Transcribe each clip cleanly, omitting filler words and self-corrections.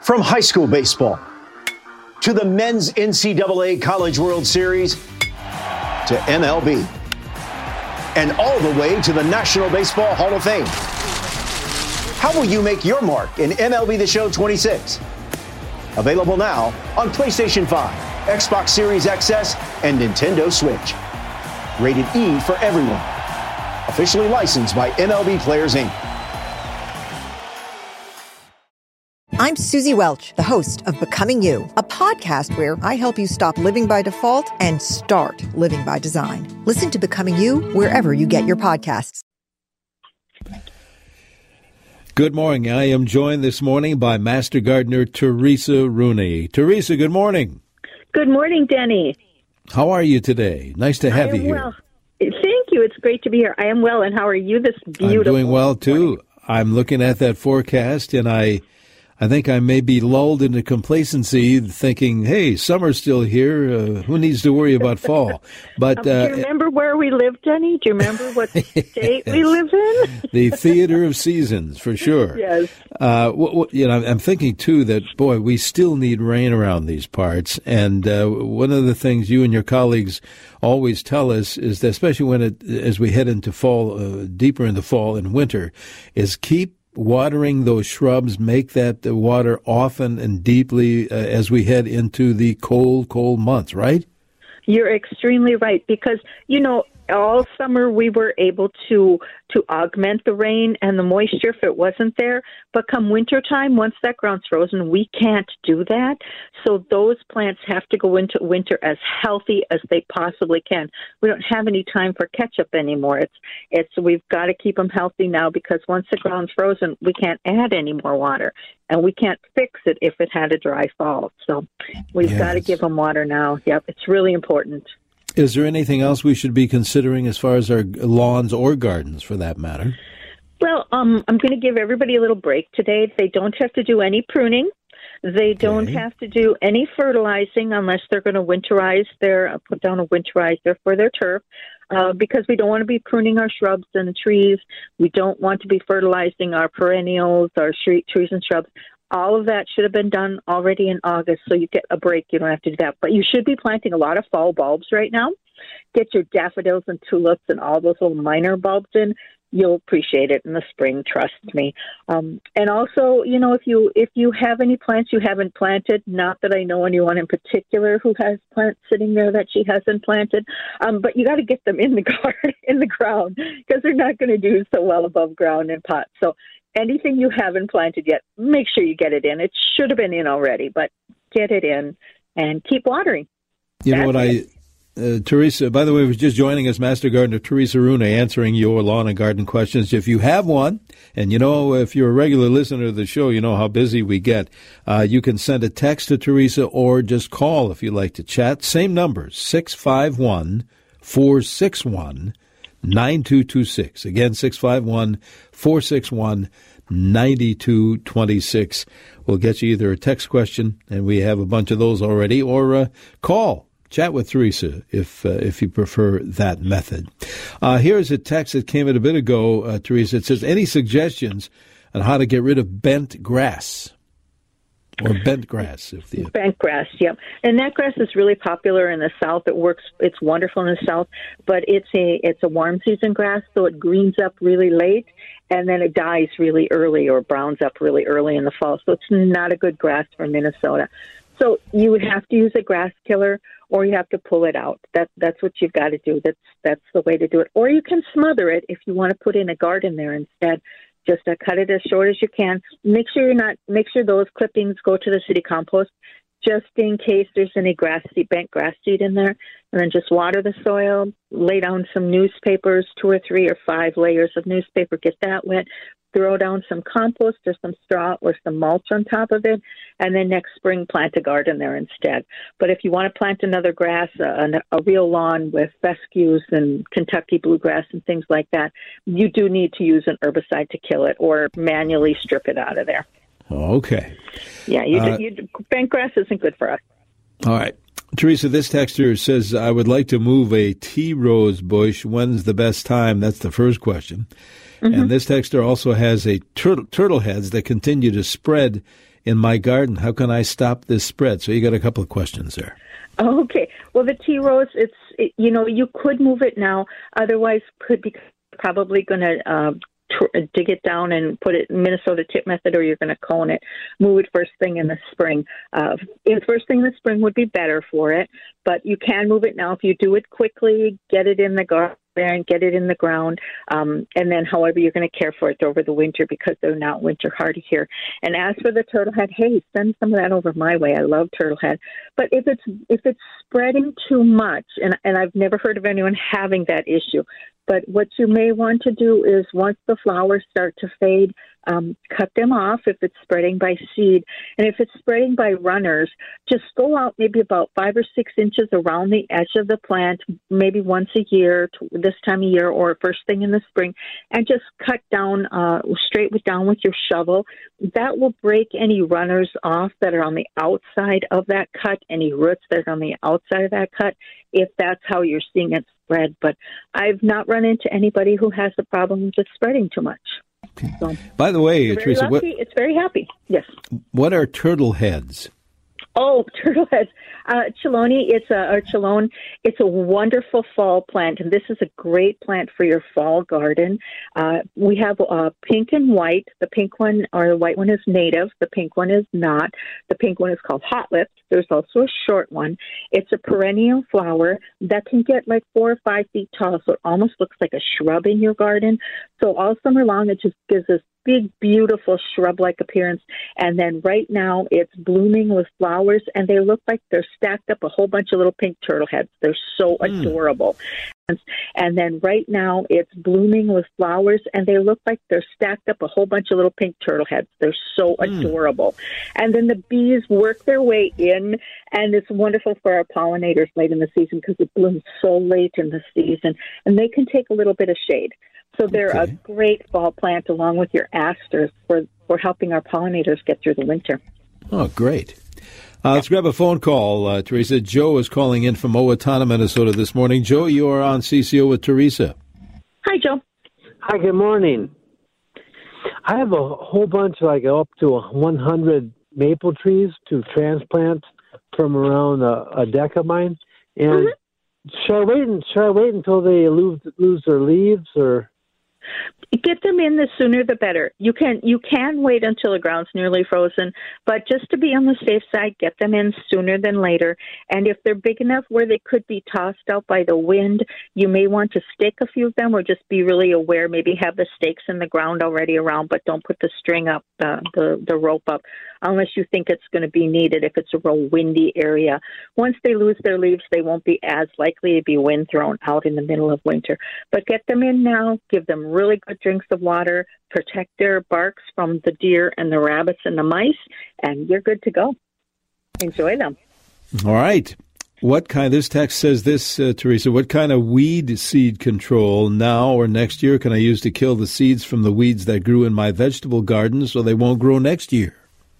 From high school baseball to the men's NCAA College World Series to MLB and all the way to the National Baseball Hall of Fame. How will you make your mark in MLB The Show 26? Available now on PlayStation 5, Xbox Series XS, and Nintendo Switch. Rated E for everyone. Officially licensed by MLB Players, Inc. I'm Susie Welch, the host of Becoming You, a podcast where I help you stop living by default and start living by design. Listen to Becoming You wherever you get your podcasts. Good morning. I am joined this morning by Master Gardener Teresa Rooney. Teresa, good morning. Good morning, Denny. How are you today? Nice to have you here. Well. Thank you. It's great to be here. I am well, and how are you this beautiful I'm doing well, too. morning? I'm looking at that forecast, and I think I may be lulled into complacency thinking, hey, summer's still here. Who needs to worry about fall? But do you remember where we live, Denny? Do you remember what state we live in? The theater of seasons, for sure. Yes. I'm thinking, too, that, boy, we still need rain around these parts. And one of the things you and your colleagues always tell us is that, especially as we head into fall, deeper into fall and winter, is keep watering those shrubs, make that water often and deeply as we head into the cold months, right? You're extremely right, because, all summer we were able to augment the rain and the moisture if it wasn't there. But come wintertime, once that ground's frozen, we can't do that. So those plants have to go into winter as healthy as they possibly can. We don't have any time for catch-up anymore. We've got to keep them healthy now, because once the ground's frozen, we can't add any more water. And we can't fix it if it had a dry fall. So we've got to give them water now. Yep, it's really important. Is there anything else we should be considering as far as our lawns or gardens, for that matter? Well, I'm going to give everybody a little break today. They don't have to do any pruning. They don't have to do any fertilizing unless they're going to put down a winterizer for their turf, because we don't want to be pruning our shrubs and trees. We don't want to be fertilizing our perennials, our street trees and shrubs. All of that should have been done already in August, so you get a break. You don't have to do that. But you should be planting a lot of fall bulbs right now. Get your daffodils and tulips and all those little minor bulbs in. You'll appreciate it in the spring, trust me. And also, if you have any plants you haven't planted, not that I know anyone in particular who has plants sitting there that she hasn't planted, but you got to get them in the garden, in the ground, because they're not going to do so well above ground in pots. So anything you haven't planted yet, make sure you get it in. It should have been in already, but get it in and keep watering. Teresa, by the way, was just joining us, Master Gardener Teresa Rooney, answering your lawn and garden questions. If you have one, and if you're a regular listener to the show, you know how busy we get, you can send a text to Teresa or just call if you'd like to chat. Same number, 651-461-9226. Again, 651-461-9226. We'll get you either a text question, and we have a bunch of those already, or call. Chat with Teresa if you prefer that method. Here's a text that came in a bit ago, Teresa. It says, any suggestions on how to get rid of bent grass? Or bent grass. Bent grass, yep. And that grass is really popular in the South. It's wonderful in the South, but it's a warm season grass, so it greens up really late, and then it dies really early or browns up really early in the fall. So it's not a good grass for Minnesota. So you would have to use a grass killer, or you have to pull it out. That's what you've got to do. That's the way to do it. Or you can smother it if you want to put in a garden there instead. Just cut it as short as you can. Make sure those clippings go to the city compost, just in case there's any bent grass seed in there. And then just water the soil, lay down some newspapers, 2 or 3 or 5 layers of newspaper, get that wet. Throw down some compost or some straw or some mulch on top of it, and then next spring plant a garden there instead. But if you want to plant another grass, a real lawn with fescues and Kentucky bluegrass and things like that, you do need to use an herbicide to kill it or manually strip it out of there. Okay. Yeah, bent grass isn't good for us. All right. Teresa, this texter says, I would like to move a tea rose bush. When's the best time? That's the first question. Mm-hmm. And this texter also has a turtle heads that continue to spread in my garden. How can I stop this spread? So you got a couple of questions there. Okay. Well, the tea rose, you could move it now. Otherwise, could be probably going to dig it down and put it in Minnesota tip method, or you're going to cone it. Move it first thing in the spring. First thing in the spring would be better for it, but you can move it now if you do it quickly. Get it in the garden and get it in the ground, and then however you're going to care for it over the winter, because they're not winter hardy here. And as for the turtlehead, hey, send some of that over my way. I love turtlehead. But if it's spreading too much, and I've never heard of anyone having that issue, but what you may want to do is once the flowers start to fade, cut them off if it's spreading by seed. And if it's spreading by runners, just go out maybe about 5 or 6 inches around the edge of the plant, maybe once a year, this time of year, or first thing in the spring, and just cut down, straight down with your shovel. That will break any runners off that are on the outside of that cut, any roots that are on the outside of that cut, if that's how you're seeing it spread. But I've not run into anybody who has the problem with spreading too much. So, by the way, Teresa, it's very happy. Yes. What are turtle heads? Oh, turtleheads. Chelone, Chelone, it's a wonderful fall plant, and this is a great plant for your fall garden. We have pink and white. The pink one, or the white one, is native. The pink one is not. The pink one is called hot lips. There's also a short one. It's a perennial flower that can get like 4 or 5 feet tall, so it almost looks like a shrub in your garden. So all summer long, it just gives us big, beautiful shrub-like appearance. And then right now it's blooming with flowers, and they look like they're stacked up, a whole bunch of little pink turtle heads. They're so adorable. And then right now it's blooming with flowers, and they look like they're stacked up, a whole bunch of little pink turtle heads. They're so adorable. And then the bees work their way in, and it's wonderful for our pollinators late in the season because it blooms so late in the season, and they can take a little bit of shade. So they're a great fall plant along with your asters for helping our pollinators get through the winter. Oh, great. Let's grab a phone call, Teresa. Joe is calling in from Owatonna, Minnesota this morning. Joe, you are on CCO with Teresa. Hi, Joe. Hi, good morning. I have a whole bunch, like up to 100 maple trees to transplant from around a deck of mine. And should I wait until they lose their leaves, or? Get them in the sooner the better. You can wait until the ground's nearly frozen, but just to be on the safe side, get them in sooner than later. And if they're big enough where they could be tossed out by the wind, you may want to stake a few of them, or just be really aware. Maybe have the stakes in the ground already around, but don't put the string up, the rope up, unless you think it's going to be needed if it's a real windy area. Once they lose their leaves, they won't be as likely to be wind thrown out in the middle of winter. But get them in now. Give them really good drinks of water. Protect their barks from the deer and the rabbits and the mice, and you're good to go. Enjoy them. All right. This text says this, Teresa, what kind of weed seed control now or next year can I use to kill the seeds from the weeds that grew in my vegetable garden so they won't grow next year?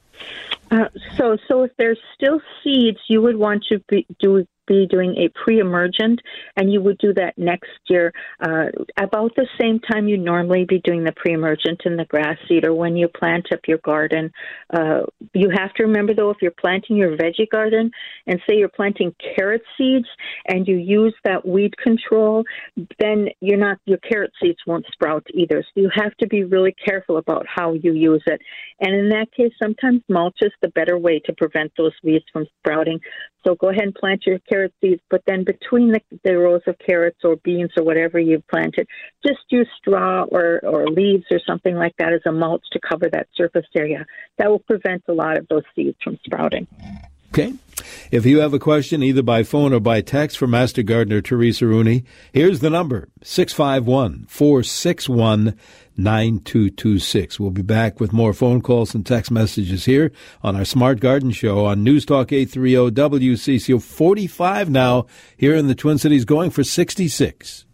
So if there's still seeds, you would want to be doing a pre-emergent, and you would do that next year about the same time you normally be doing the pre-emergent in the grass seed, or when you plant up your garden. You have to remember, though, if you're planting your veggie garden and say you're planting carrot seeds and you use that weed control, then your carrot seeds won't sprout either. So you have to be really careful about how you use it. And in that case, sometimes mulch is the better way to prevent those weeds from sprouting. So go ahead and plant your carrot seeds, but then between the rows of carrots or beans or whatever you've planted, just use straw or leaves or something like that as a mulch to cover that surface area. That will prevent a lot of those seeds from sprouting. Okay. If you have a question, either by phone or by text for Master Gardener Teresa Rooney, here's the number, 651-461-9226. We'll be back with more phone calls and text messages here on our Smart Garden Show on News Talk 830 WCCO. 45 now here in the Twin Cities, going for 66.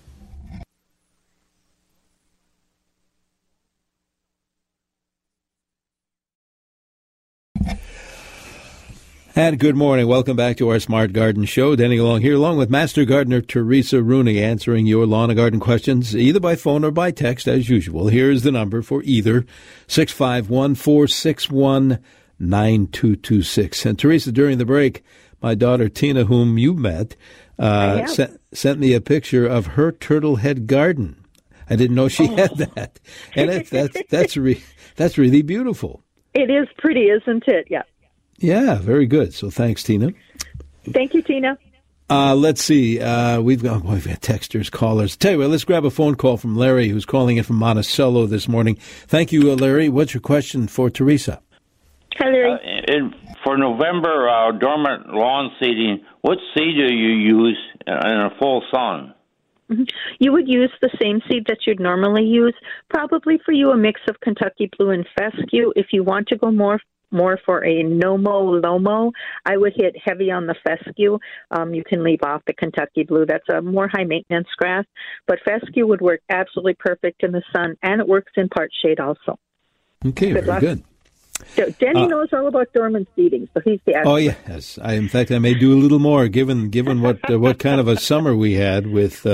And good morning. Welcome back to our Smart Garden Show. Denny Long here, along with Master Gardener Teresa Rooney, answering your lawn and garden questions, either by phone or by text, as usual. Here's the number for either, 651-461-9226. 9226. And Teresa, during the break, my daughter Tina, whom you met, sent me a picture of her turtle head garden. I didn't know she had that, and that's really beautiful. It is pretty, isn't it? Yeah. Yeah, very good. So thanks, Tina. Thank you, Tina. Let's see. We've got texters, callers. Tell you what, let's grab a phone call from Larry, who's calling in from Monticello this morning. Thank you, Larry. What's your question for Teresa? Hi, Larry. For November dormant lawn seeding, what seed do you use in a full sun? You would use the same seed that you'd normally use. Probably for you, a mix of Kentucky Blue and Fescue. If you want to go more for a Lomo, I would hit heavy on the Fescue. You can leave off the Kentucky Blue. That's a more high-maintenance grass. But Fescue would work absolutely perfect in the sun, and it works in part shade also. Okay, very good. So Denny knows all about dormant seeding, so he's the expert. Oh, yes. In fact, I may do a little more, given what kind of a summer we had with...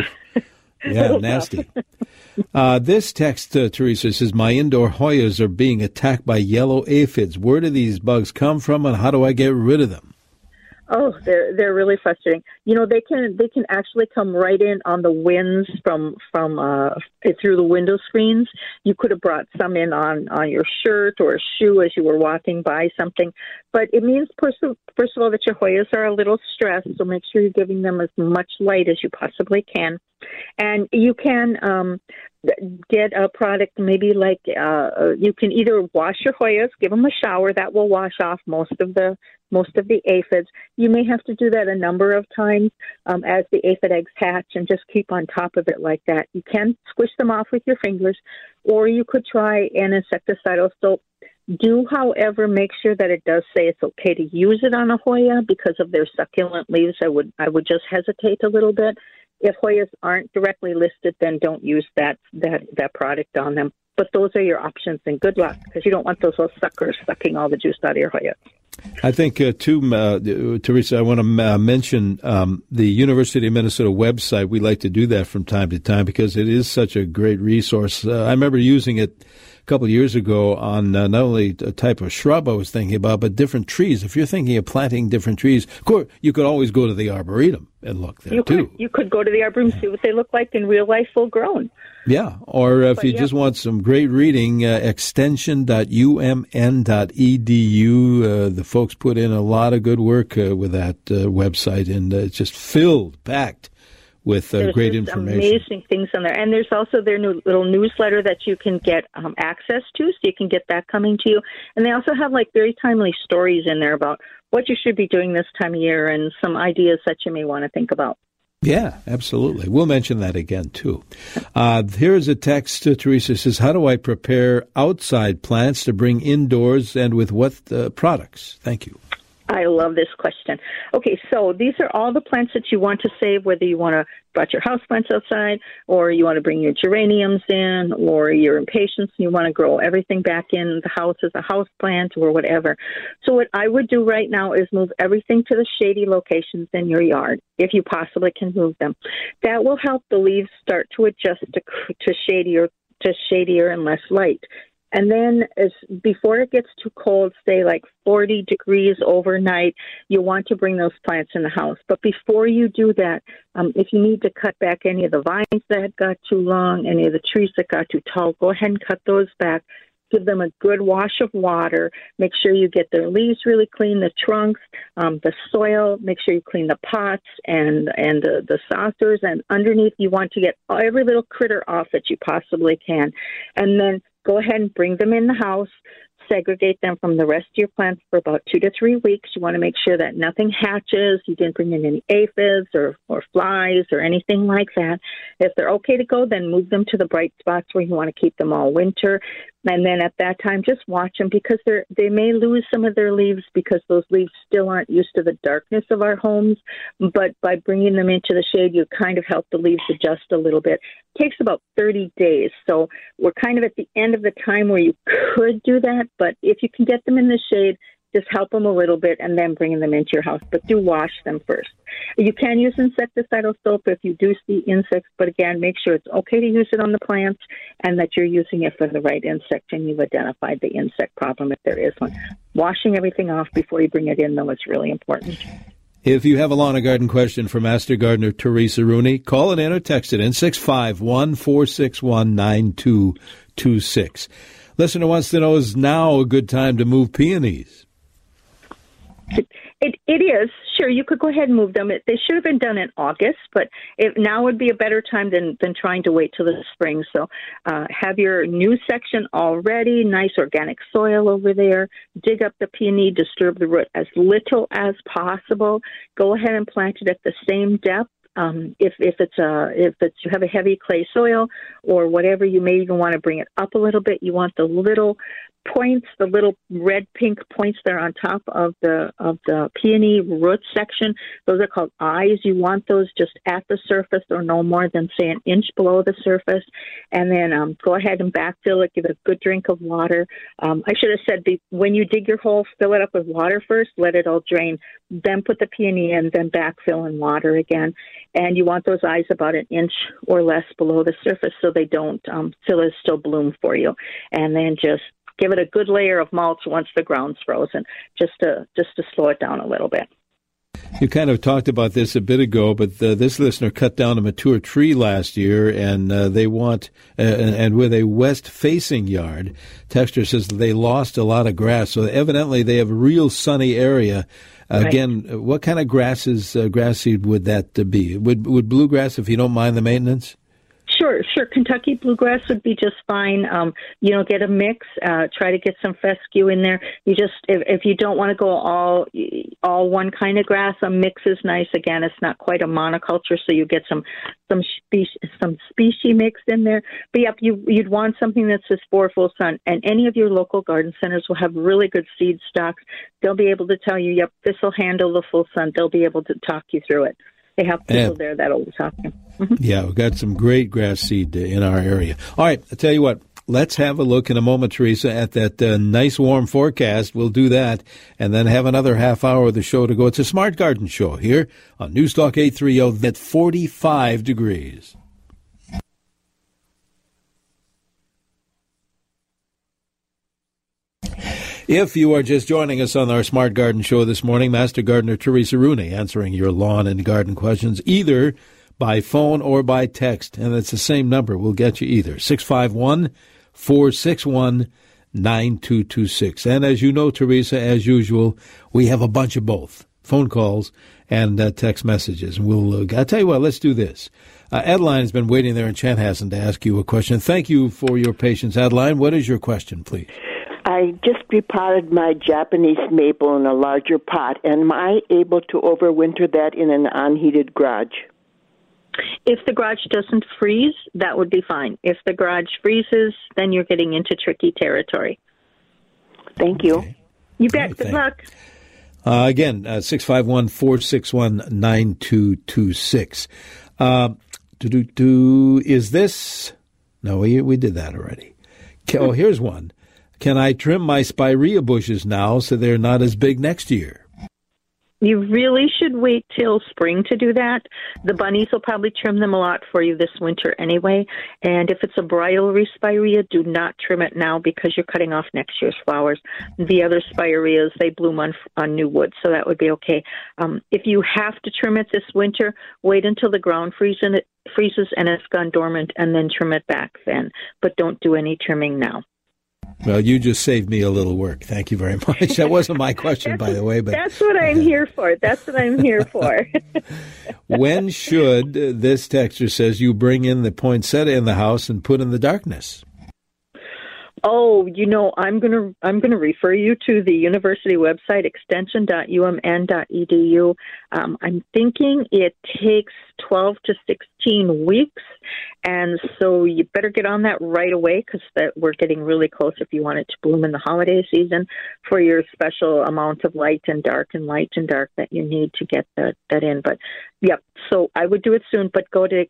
nasty. This text, Teresa, says, my indoor Hoyas are being attacked by yellow aphids. Where do these bugs come from, and how do I get rid of them? Oh, they're really frustrating. You know, they can actually come right in on the winds from through the window screens. You could have brought some in on your shirt or a shoe as you were walking by something. But it means, first of all, that your Hoyas are a little stressed, so make sure you're giving them as much light as you possibly can. And you can get a product maybe like you can either wash your Hoyas, give them a shower. That will wash off most of the aphids. You may have to do that a number of times as the aphid eggs hatch, and just keep on top of it like that. You can squish them off with your fingers, or you could try an insecticidal soap. Do, however, make sure that it does say it's okay to use it on a Hoya because of their succulent leaves. I would just hesitate a little bit. If Hoyas aren't directly listed, then don't use that product on them. But those are your options, and good luck, because you don't want those little suckers sucking all the juice out of your Hoyas. I think, too, Teresa, I want to mention the University of Minnesota website. We like to do that from time to time because it is such a great resource. I remember using it a couple of years ago on not only a type of shrub I was thinking about, but different trees. If you're thinking of planting different trees, of course, you could always go to the Arboretum and look there, too. You could go to the Arboretum, see what they look like in real life full grown. Yeah, or if you just want some great reading, extension.umn.edu. The folks put in a lot of good work with that website, and it's just packed with great information. Amazing things on there. And there's also their new little newsletter that you can get access to, so you can get that coming to you. And they also have like very timely stories in there about what you should be doing this time of year and some ideas that you may want to think about. Yeah, absolutely. We'll mention that again, too. Here's a text, Teresa says, how do I prepare outside plants to bring indoors, and with what products? Thank you. I love this question. Okay, so these are all the plants that you want to save, whether you want to brought your houseplants outside, or you want to bring your geraniums in, or you're impatient and you want to grow everything back in the house as a house plant or whatever. So what I would do right now is move everything to the shady locations in your yard, if you possibly can move them. That will help the leaves start to adjust to shadier and less light. And then before it gets too cold, say like 40 degrees overnight, you want to bring those plants in the house. But before you do that, if you need to cut back any of the vines that got too long, any of the trees that got too tall, go ahead and cut those back. Give them a good wash of water. Make sure you get their leaves really clean, the trunks, the soil. Make sure you clean the pots and the saucers. And underneath, you want to get every little critter off that you possibly can. And then go ahead and bring them in the house. Segregate them from the rest of your plants for about 2 to 3 weeks. You want to make sure that nothing hatches. You didn't bring in any aphids or flies or anything like that. If they're okay to go, then move them to the bright spots where you want to keep them all winter. And then at that time, just watch them because they may lose some of their leaves because those leaves still aren't used to the darkness of our homes. But by bringing them into the shade, you kind of help the leaves adjust a little bit. It takes about 30 days. So we're kind of at the end of the time where you could do that. But if you can get them in the shade, Just help them a little bit and then bring them into your house. But do wash them first. You can use insecticidal soap if you do see insects, but again, make sure it's okay to use it on the plants and that you're using it for the right insect and you've identified the insect problem if there is one. Washing everything off before you bring it in, though, is really important. If you have a lawn and garden question for Master Gardener Teresa Rooney, call it in or text it in 651-461-9226. Listener wants to know, is now a good time to move peonies? It is. Sure, you could go ahead and move them. They should have been done in August, but now would be a better time than trying to wait till the spring. So have your new section all ready, nice organic soil over there. Dig up the peony, disturb the root as little as possible. Go ahead and plant it at the same depth. If you have a heavy clay soil or whatever, you may even want to bring it up a little bit. You want the little points, the little red pink points that are on top of the peony root section. Those are called eyes. You want those just at the surface or no more than, say, an inch below the surface. And then go ahead and backfill it. Give it a good drink of water. I should have said when you dig your hole, fill it up with water first. Let it all drain. Then put the peony in. Then backfill and water again. And you want those eyes about an inch or less below the surface so they don't still bloom for you. And then just give it a good layer of mulch once the ground's frozen, just to slow it down a little bit. You kind of talked about this a bit ago, but this listener cut down a mature tree last year, and they want, and with a west-facing yard, texture says they lost a lot of grass. So evidently they have a real sunny area. Right. Again, what kind of grass seed would that be? Would bluegrass, if you don't mind the maintenance? Sure. Kentucky bluegrass would be just fine. Get a mix. Try to get some fescue in there. You just, if you don't want to go all one kind of grass, a mix is nice. Again, it's not quite a monoculture, so you get some species mixed in there. But yep, you'd want something that says for full sun. And any of your local garden centers will have really good seed stocks. They'll be able to tell you, yep, this will handle the full sun. They'll be able to talk you through it. They have people there that'll talk to you. Mm-hmm. Yeah, we've got some great grass seed in our area. All right, I'll tell you what. Let's have a look in a moment, Teresa, at that nice warm forecast. We'll do that and then have another half hour of the show to go. It's a Smart Garden Show here on Newstalk 830 at 45 degrees. If you are just joining us on our Smart Garden Show this morning, Master Gardener Teresa Rooney answering your lawn and garden questions either by phone or by text. And it's the same number. We'll get you either. 651-461-9226. And as you know, Teresa, as usual, we have a bunch of both. Phone calls and text messages. And I'll tell you what, let's do this. Adeline has been waiting there in Chanhassen to ask you a question. Thank you for your patience. Adeline, what is your question, please? I just repotted my Japanese maple in a larger pot. Am I able to overwinter that in an unheated garage? If the garage doesn't freeze, that would be fine. If the garage freezes, then you're getting into tricky territory. Thank you. Okay. You bet. Good luck. Again, 651-461-9226. Is this... No, we did that already. Oh, here's one. Can I trim my spirea bushes now so they're not as big next year? You really should wait till spring to do that. The bunnies will probably trim them a lot for you this winter anyway. And if it's a bridal spirea, do not trim it now because you're cutting off next year's flowers. The other spireas, they bloom on new wood, so that would be okay. If you have to trim it this winter, wait until the ground freezes and it's gone dormant, and then trim it back then. But don't do any trimming now. Well, you just saved me a little work. Thank you very much. That wasn't my question, by the way. But that's what I'm here for. When should, this texter says, you bring in the poinsettia in the house and put in the darkness? Oh, I'm going to refer you to the university website, extension.umn.edu. I'm thinking it takes 12 to 16 weeks, and so you better get on that right away because we're getting really close if you want it to bloom in the holiday season for your special amount of light and dark that you need to get that in. But, yep, so I would do it soon, but go to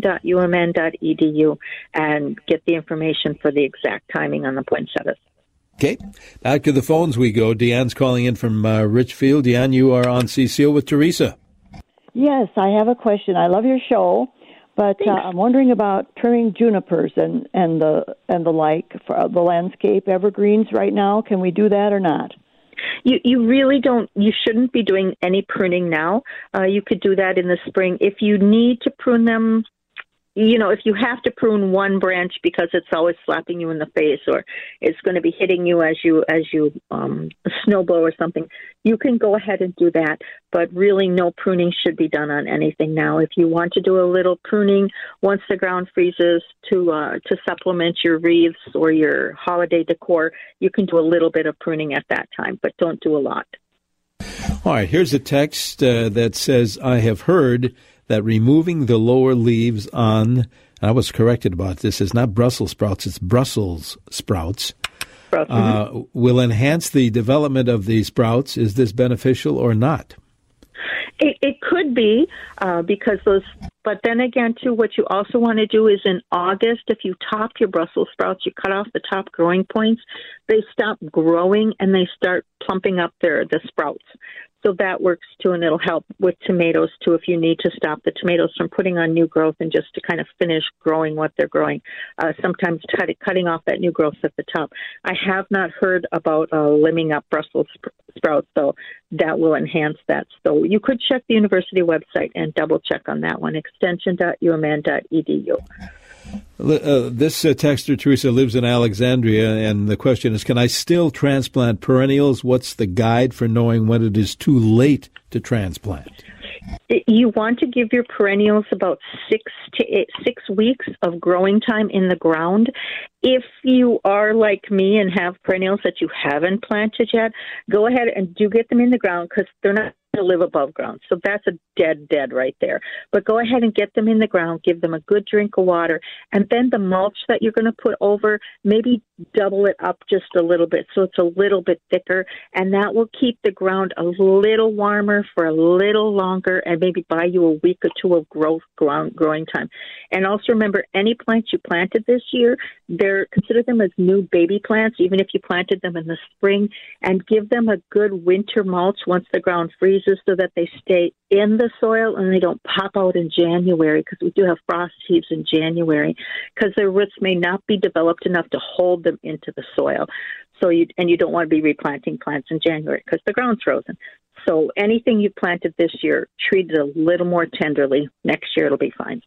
extension.umn.edu and get the information for the exact timing on the poinsettias. Okay, back to the phones we go. Deanne's calling in from Richfield. Deanne, you are on CCO with Teresa. Yes, I have a question. I love your show, but I'm wondering about trimming junipers and the like for the landscape evergreens right now. Can we do that or not? You really don't. You shouldn't be doing any pruning now. You could do that in the spring if you need to prune them. If you have to prune one branch because it's always slapping you in the face or it's going to be hitting you as you snowblow or something, you can go ahead and do that. But really, no pruning should be done on anything now. If you want to do a little pruning once the ground freezes to supplement your wreaths or your holiday decor, you can do a little bit of pruning at that time, but don't do a lot. All right, here's a text that says, I have heard that removing the lower leaves on, I was corrected about this, it's not Brussels sprouts, it's Brussels sprouts, will enhance the development of the sprouts. Is this beneficial or not? It could be because but then again, too, what you also want to do is in August, if you top your Brussels sprouts, you cut off the top growing points, they stop growing and they start plumping up the sprouts. So that works too, and it'll help with tomatoes too if you need to stop the tomatoes from putting on new growth and just to kind of finish growing what they're growing. Sometimes cutting off that new growth at the top. I have not heard about limbing up Brussels sprouts, so that will enhance that. So you could check the university website and double check on that one, extension.umn.edu. This texter, Teresa, lives in Alexandria, and the question is, can I still transplant perennials? What's the guide for knowing when it is too late to transplant? You want to give your perennials about 6 weeks of growing time in the ground. If you are like me and have perennials that you haven't planted yet, go ahead and do get them in the ground because they're not to live above ground. So that's a dead right there. But go ahead and get them in the ground, give them a good drink of water, and then the mulch that you're going to put over, maybe double it up just a little bit so it's a little bit thicker, and that will keep the ground a little warmer for a little longer and maybe buy you a week or two of growing time. And also remember, any plants you planted this year, consider them as new baby plants, even if you planted them in the spring, and give them a good winter mulch once the ground freezes so that they stay in the soil and they don't pop out in January, because we do have frost heaves in January because their roots may not be developed enough to hold them into the soil. So you don't want to be replanting plants in January because the ground's frozen. So anything you planted this year, treat it a little more tenderly. Next year it'll be fine.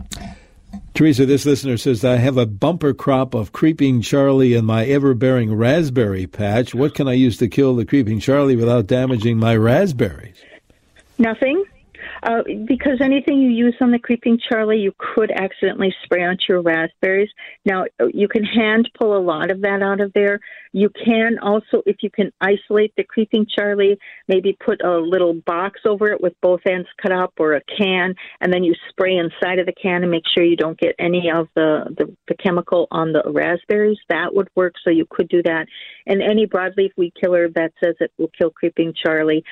Teresa, this listener says, I have a bumper crop of Creeping Charlie in my ever-bearing raspberry patch. What can I use to kill the Creeping Charlie without damaging my raspberries? Nothing. Because anything you use on the Creeping Charlie, you could accidentally spray onto your raspberries. Now, you can hand pull a lot of that out of there. You can also, if you can isolate the Creeping Charlie, maybe put a little box over it with both ends cut up or a can, and then you spray inside of the can and make sure you don't get any of the chemical on the raspberries. That would work, so you could do that. And any broadleaf weed killer that says it will kill Creeping Charlie.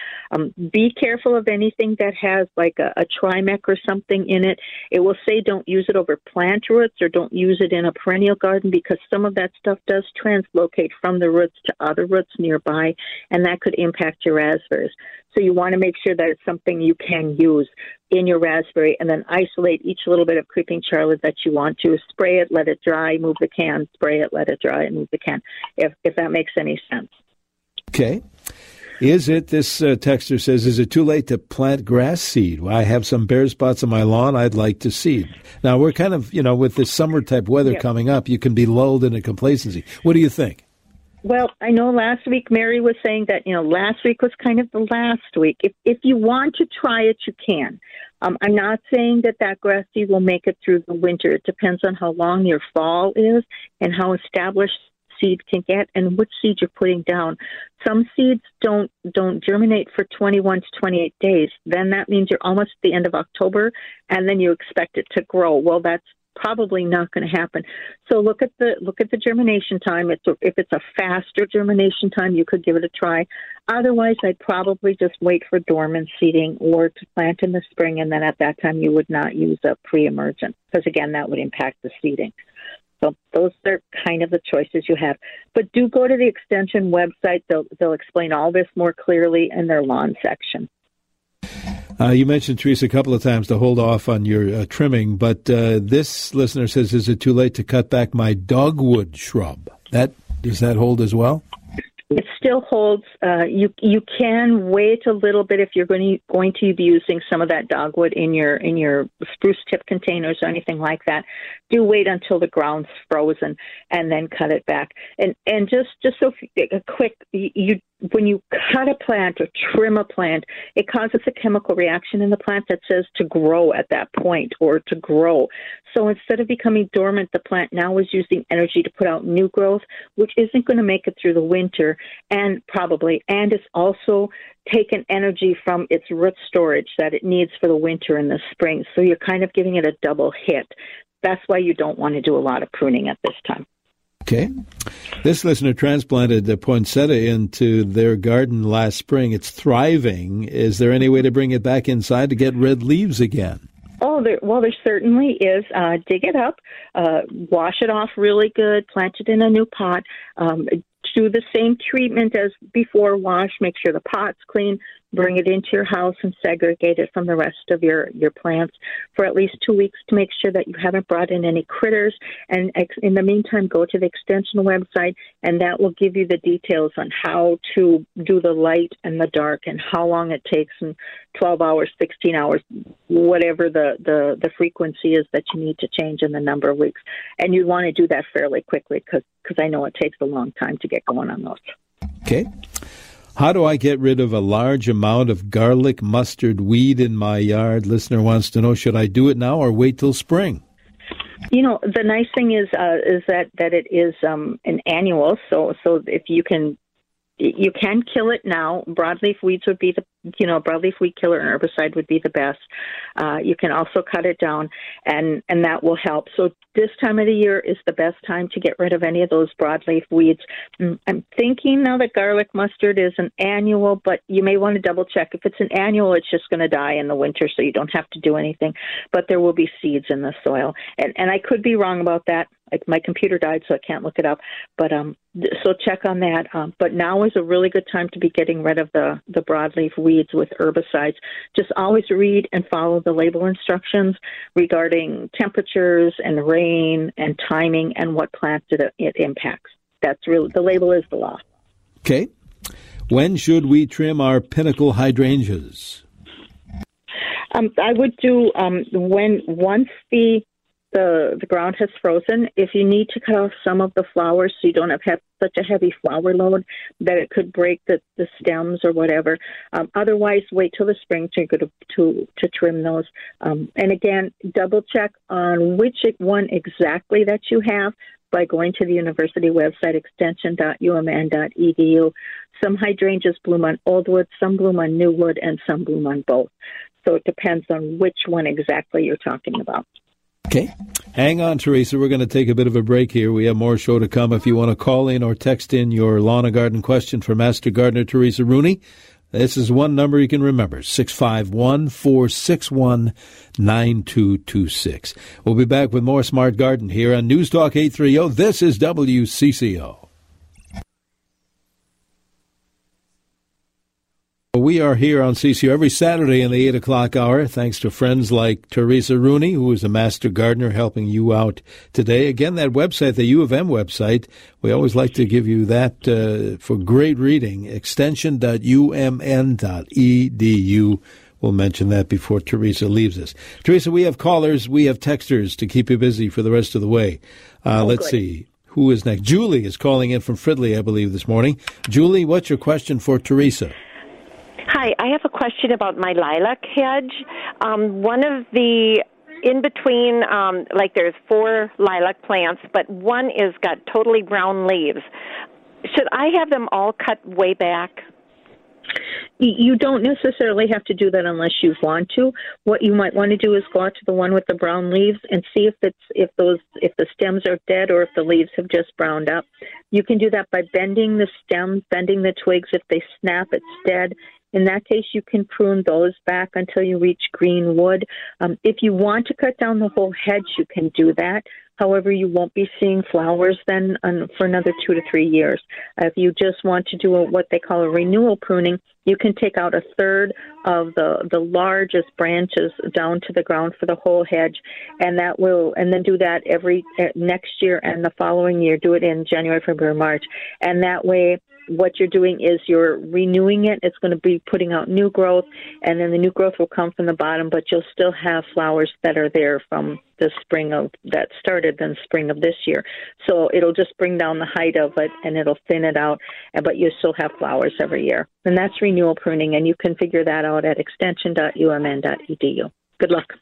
Be careful of anything that has like a Trimec or something in it. It will say don't use it over plant roots or don't use it in a perennial garden because some of that stuff does translocate from the roots to other roots nearby, and that could impact your raspberries. So you want to make sure that it's something you can use in your raspberry, and then isolate each little bit of Creeping Charlie that you want to. Spray it, let it dry, move the can, spray it, let it dry, and move the can, if that makes any sense. Okay. This texter says, is it too late to plant grass seed? Well, I have some bare spots on my lawn I'd like to seed. Now, we're kind of, with this summer-type weather coming up, you can be lulled into complacency. What do you think? Well, I know last week Mary was saying that, last week was kind of the last week. If you want to try it, you can. I'm not saying that grass seed will make it through the winter. It depends on how long your fall is and how established seed can get and which seed you're putting down. Some seeds don't germinate for 21 to 28 days. Then that means you're almost at the end of October, and then you expect it to grow. Well, that's probably not going to happen. So look at the germination time. If it's a faster germination time, you could give it a try. Otherwise, I'd probably just wait for dormant seeding or to plant in the spring, and then at that time you would not use a pre-emergent because, again, that would impact the seeding. So those are kind of the choices you have. But do go to the Extension website. They'll explain all this more clearly in their lawn section. You mentioned, Teresa, a couple of times to hold off on your trimming, but this listener says, is it too late to cut back my dogwood shrub? Does that hold as well? It still holds. You can wait a little bit if you're going to be using some of that dogwood in your spruce tip containers or anything like that. Do wait until the ground's frozen and then cut it back. And just so a quick, when you cut a plant or trim a plant, it causes a chemical reaction in the plant that says to grow at that point or to grow. So instead of becoming dormant, the plant now is using energy to put out new growth, which isn't going to make it through the winter and it's also taken energy from its root storage that it needs for the winter and the spring. So you're kind of giving it a double hit. That's why you don't want to do a lot of pruning at this time. Okay. This listener transplanted the poinsettia into their garden last spring. It's thriving. Is there any way to bring it back inside to get red leaves again? Oh, there certainly is. Dig it up, wash it off really good, plant it in a new pot, do the same treatment as before, wash, make sure the pot's clean, bring it into your house and segregate it from the rest of your plants for at least 2 weeks to make sure that you haven't brought in any critters. And in the meantime, go to the Extension website, and that will give you the details on how to do the light and the dark and how long it takes, and 12 hours, 16 hours, whatever the frequency is that you need to change in the number of weeks. And you want to do that fairly quickly because I know it takes a long time to get going on those. Okay. How do I get rid of a large amount of garlic mustard weed in my yard? Listener wants to know, should I do it now or wait till spring? You know, the nice thing is that it is an annual. So if you can kill it now. Broadleaf weeds would be broadleaf weed killer and herbicide would be the best. You can also cut it down, and that will help. So this time of the year is the best time to get rid of any of those broadleaf weeds. I'm thinking now that garlic mustard is an annual, but you may want to double check. If it's an annual, it's just going to die in the winter, so you don't have to do anything. But there will be seeds in the soil, and I could be wrong about that. Like, my computer died, so I can't look it up. But so check on that. But now is a really good time to be getting rid of the broadleaf weeds with herbicides. Just always read and follow the label instructions regarding temperatures and rain and timing and what plants it impacts. That's really, the label is the law. Okay. When should we trim our pinnacle hydrangeas? I would do once the ground has frozen. If you need to cut off some of the flowers so you don't have such a heavy flower load that it could break the stems or whatever. Otherwise, wait till the spring to trim those. And again, double check on which one exactly that you have by going to the university website, extension.umn.edu. Some hydrangeas bloom on old wood, some bloom on new wood, and some bloom on both. So it depends on which one exactly you're talking about. Okay. Hang on, Teresa. We're going to take a bit of a break here. We have more show to come. If you want to call in or text in your lawn and garden question for Master Gardener Teresa Rooney, this is one number you can remember, 651-461-9226. We'll be back with more Smart Garden here on News Talk 830. This is WCCO. We are here on CCO every Saturday in the 8 o'clock hour, thanks to friends like Teresa Rooney, who is a master gardener helping you out today. Again, that website, the U of M website, we always like to give you that for great reading, extension.umn.edu. We'll mention that before Teresa leaves us. Teresa, we have callers, we have texters to keep you busy for the rest of the way. Let's see. Who is next? Julie is calling in from Fridley, I believe, this morning. Julie, what's your question for Teresa? Hi, I have a question about my lilac hedge. One of the in between, there's 4 lilac plants, but one is got totally brown leaves. Should I have them all cut way back? You don't necessarily have to do that unless you want to. What you might want to do is go out to the one with the brown leaves and see if the stems are dead or if the leaves have just browned up. You can do that by bending the stems, bending the twigs. If they snap, it's dead. In that case, you can prune those back until you reach green wood. If you want to cut down the whole hedge, you can do that. However, you won't be seeing flowers then for another 2 to 3 years. If you just want to do what they call a renewal pruning, you can take out a third of the largest branches down to the ground for the whole hedge, and then do that every next year and the following year. Do it in January, February, March, and that way, what you're doing is you're renewing it. It's going to be putting out new growth, and then the new growth will come from the bottom, but you'll still have flowers that are there from the spring that started in spring of this year. So it'll just bring down the height of it, and it'll thin it out, but you still have flowers every year. And that's renewal pruning, and you can figure that out at extension.umn.edu. Good luck.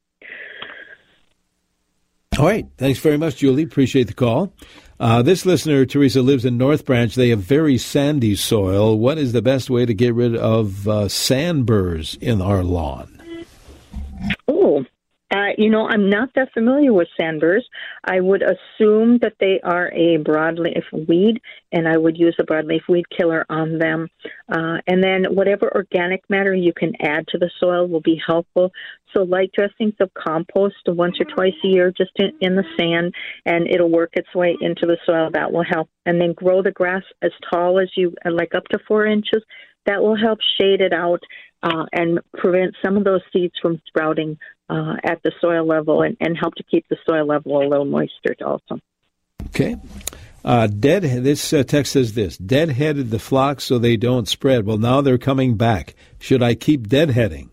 All right. Thanks very much, Julie. Appreciate the call. This listener, Teresa, lives in North Branch. They have very sandy soil. What is the best way to get rid of sandburrs in our lawn? Oh, I'm not that familiar with sandburrs. I would assume that they are a broadleaf weed, and I would use a broadleaf weed killer on them. And then whatever organic matter you can add to the soil will be helpful. So light dressings of compost once or twice a year just in the sand, and it'll work its way into the soil. That will help. And then grow the grass as tall as you, like up to 4 inches. That will help shade it out and prevent some of those seeds from sprouting at the soil level and help to keep the soil level a little moisture also. Okay. This text says this: deadheaded the flocks so they don't spread. Well, now they're coming back. Should I keep deadheading?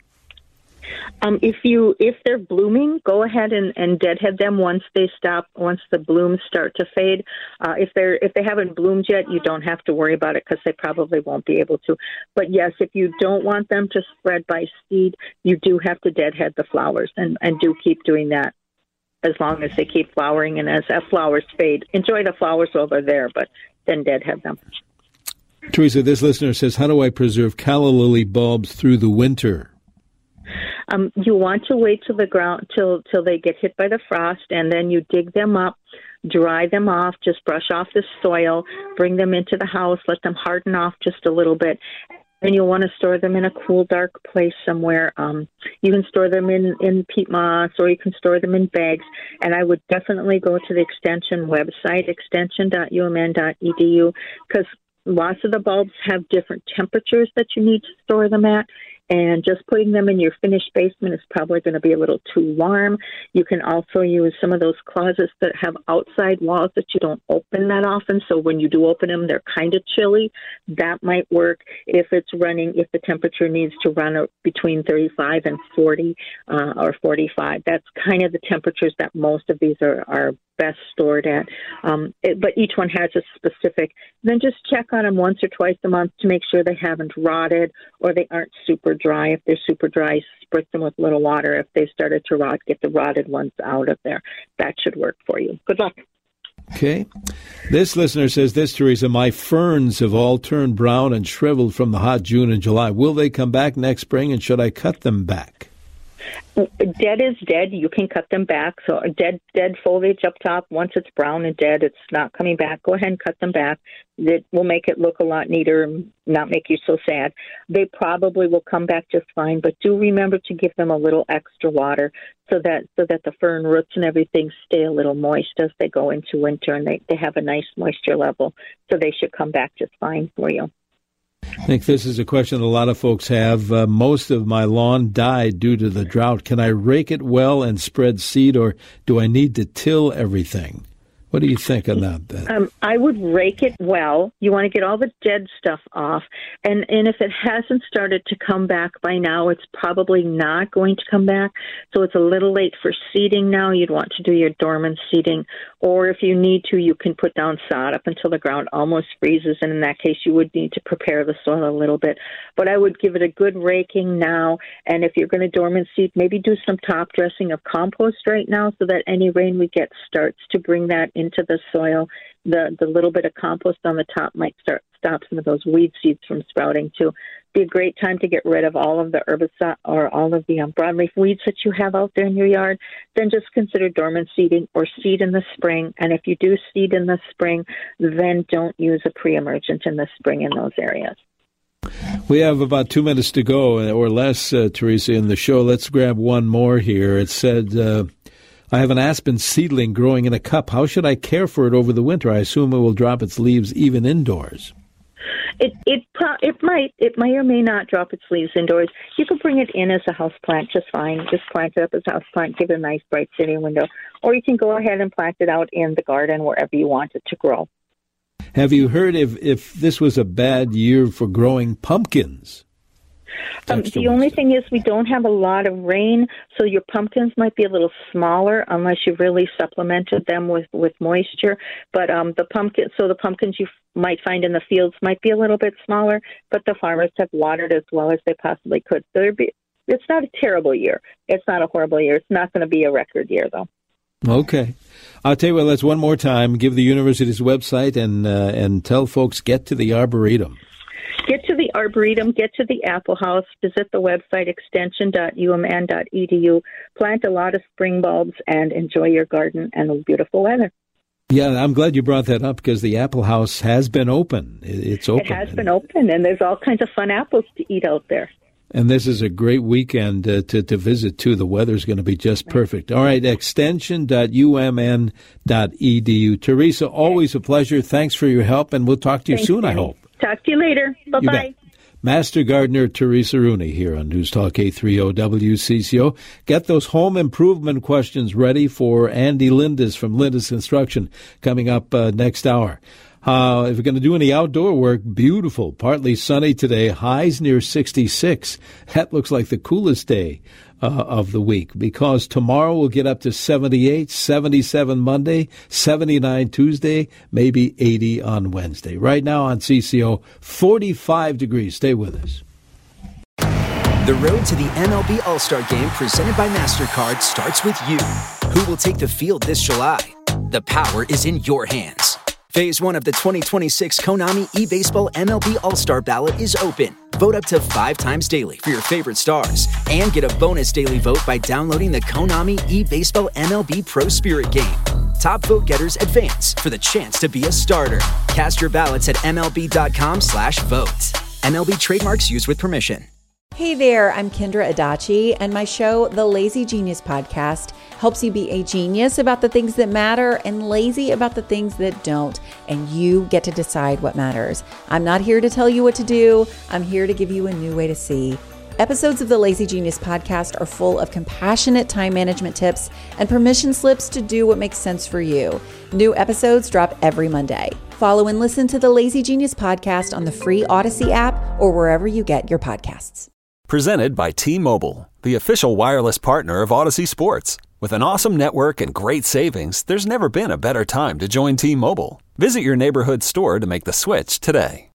If they're blooming, go ahead and deadhead them once the blooms start to fade. If they haven't bloomed yet, you don't have to worry about it because they probably won't be able to. But yes, if you don't want them to spread by seed, you do have to deadhead the flowers and do keep doing that as long as they keep flowering and as flowers fade. Enjoy the flowers while they're there, but then deadhead them. Teresa, this listener says, how do I preserve calla lily bulbs through the winter? You want to wait till the ground till they get hit by the frost, and then you dig them up, dry them off, just brush off the soil, bring them into the house, let them harden off just a little bit. And you'll want to store them in a cool, dark place somewhere. You can store them in peat moss, or you can store them in bags. And I would definitely go to the Extension website, extension.umn.edu, because lots of the bulbs have different temperatures that you need to store them at. And just putting them in your finished basement is probably going to be a little too warm. You can also use some of those closets that have outside walls that you don't open that often. So when you do open them, they're kind of chilly. That might work if the temperature needs to run between 35 and 40 or 45. That's kind of the temperatures that most of these are best stored at. But each one has a specific. Then just check on them once or twice a month to make sure they haven't rotted or they aren't super dry. If they're super dry, spritz them with a little water. If they started to rot, get the rotted ones out of there. That should work for you. Good luck. Okay. This listener says this, Teresa, my ferns have all turned brown and shriveled from the hot June and July. Will they come back next spring, and should I cut them back? Dead is dead. You can cut them back. So dead foliage up top, once it's brown and dead, it's not coming back. Go ahead and cut them back. It will make it look a lot neater and not make you so sad. They probably will come back just fine, but do remember to give them a little extra water so that the fern roots and everything stay a little moist as they go into winter, and they have a nice moisture level, so they should come back just fine for you. I think this is a question a lot of folks have. Most of my lawn died due to the drought. Can I rake it well and spread seed, or do I need to till everything? What do you think on that? I would rake it well. You want to get all the dead stuff off. And if it hasn't started to come back by now, it's probably not going to come back. So it's a little late for seeding now. You'd want to do your dormant seeding. Or if you need to, you can put down sod up until the ground almost freezes. And in that case, you would need to prepare the soil a little bit. But I would give it a good raking now. And if you're going to dormant seed, maybe do some top dressing of compost right now so that any rain we get starts to bring that into the soil. The little bit of compost on the top might stop some of those weed seeds from sprouting too. Be a great time to get rid of all of the herbicide or all of the broadleaf weeds that you have out there in your yard. Then just consider dormant seeding or seed in the spring. And if you do seed in the spring, then don't use a pre-emergent in the spring in those areas. We have about 2 minutes to go or less, Teresa, in the show. Let's grab one more here. It said, I have an aspen seedling growing in a cup. How should I care for it over the winter? I assume it will drop its leaves even indoors. It may or may not drop its leaves indoors. You can bring it in as a house plant just fine. Just plant it up as a house plant, give it a nice bright sitting window. Or you can go ahead and plant it out in the garden wherever you want it to grow. Have you heard if this was a bad year for growing pumpkins? The only thing is we don't have a lot of rain, so your pumpkins might be a little smaller unless you really supplemented them with moisture. But the pumpkins you might find in the fields might be a little bit smaller, but the farmers have watered as well as they possibly could. So it's not a terrible year. It's not a horrible year. It's not going to be a record year, though. Okay. I'll tell you what, let's one more time give the university's website and tell folks, get to the Arboretum. Get to the Arboretum, get to the Apple House, visit the website extension.umn.edu, plant a lot of spring bulbs, and enjoy your garden and the beautiful weather. Yeah, I'm glad you brought that up because the Apple House has been open. It's open. It has been open, and there's all kinds of fun apples to eat out there. And this is a great weekend to visit, too. The weather's going to be just perfect. All right, extension.umn.edu. Teresa, always a pleasure. Thanks for your help, and we'll talk to you soon, Danny. I hope. Talk to you later. Bye-bye. Master Gardener Teresa Rooney here on News Talk 830 WCCO. Get those home improvement questions ready for Andy Lindis from Lindis Construction coming up next hour. If you're going to do any outdoor work, beautiful, partly sunny today, highs near 66. That looks like the coolest day of the week because tomorrow we'll get up to 78, 77 Monday, 79 Tuesday, maybe 80 on Wednesday. Right now on CCO, 45 degrees. Stay with us. The road to the MLB All-Star Game presented by MasterCard starts with you. Who will take the field this July? The power is in your hands. Phase 1 of the 2026 Konami eBaseball MLB All-Star Ballot is open. Vote up to 5 times daily for your favorite stars and get a bonus daily vote by downloading the Konami eBaseball MLB Pro Spirit game. Top vote getters advance for the chance to be a starter. Cast your ballots at MLB.com/vote. MLB trademarks used with permission. Hey there, I'm Kendra Adachi, and my show, The Lazy Genius Podcast, helps you be a genius about the things that matter and lazy about the things that don't, and you get to decide what matters. I'm not here to tell you what to do. I'm here to give you a new way to see. Episodes of the Lazy Genius Podcast are full of compassionate time management tips and permission slips to do what makes sense for you. New episodes drop every Monday. Follow and listen to the Lazy Genius Podcast on the free Odyssey app or wherever you get your podcasts. Presented by T-Mobile, the official wireless partner of Odyssey Sports. With an awesome network and great savings, there's never been a better time to join T-Mobile. Visit your neighborhood store to make the switch today.